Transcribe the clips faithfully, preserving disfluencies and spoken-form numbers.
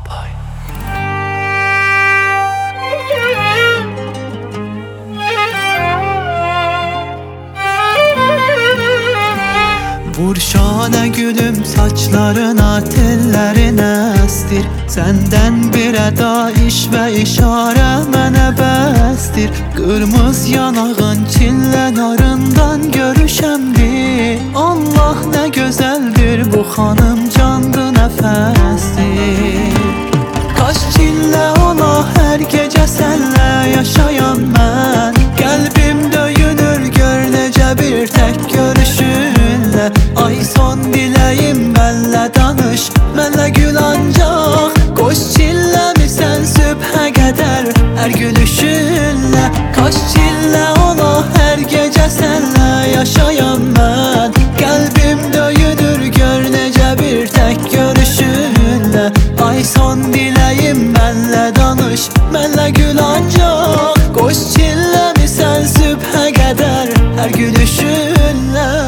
Boy. Vur şane gülüm saçlarına, tellerine estir. Senden bir eda, iş ve işare mene bestir. Kırmızı yanağın çillen arından görüşemdi. Allah ne güzeldir bu hanım, candı nefestir. Kaş çille ola her gece senle yaşayan ben. Kalbim döyünür gör nece bir tek görüşünle. Ay son dileğim benle danış, benle gül ancak. Koş çillemi sen sübhe kadar her gülüşünle. Kaş çille ola her gece senle yaşayan ben. Kalbim döyünür gör nece bir tek görüşünle. Ay son dileğim benle danış, benle gül ancak. Koş çillemi sen sübhe kadar her gülüşünle.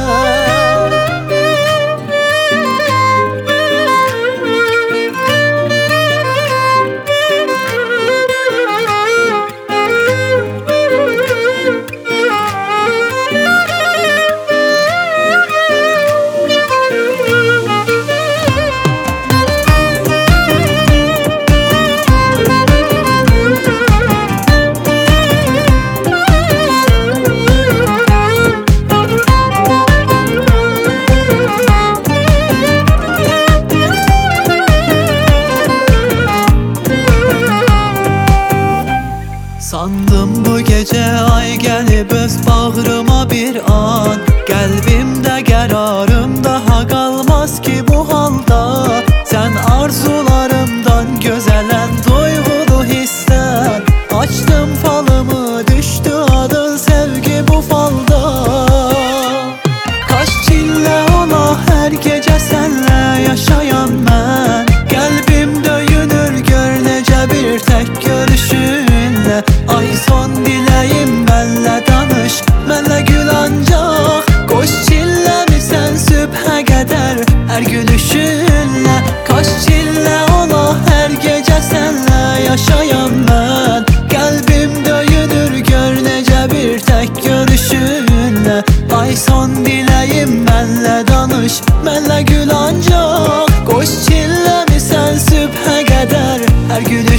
Sandım bu gece ay gelip öz bağrıma bir an. Kalbimde kararım daha kalmaz ki bu halda. Sen arzularımdan gözelen duygulu hisler. Açtım falımı düştü adın sevgi bu falda. Kaş çille ola her gece senle yaşayan ben. Kalbim döyünür gör nece bir tek görüşünle. Ay son dileğim benle danış, benle gül ancak. Koş çillemi sen sübhe kadar her gülüşünle. Kaş çille ola her gece senle yaşayan ben. Kalbim döyünür gör nece bir tek görüşünle. Ay son dileğim benle danış, benle gül ancak. Koş çillemi sen sübhe kadar her gülüşünle.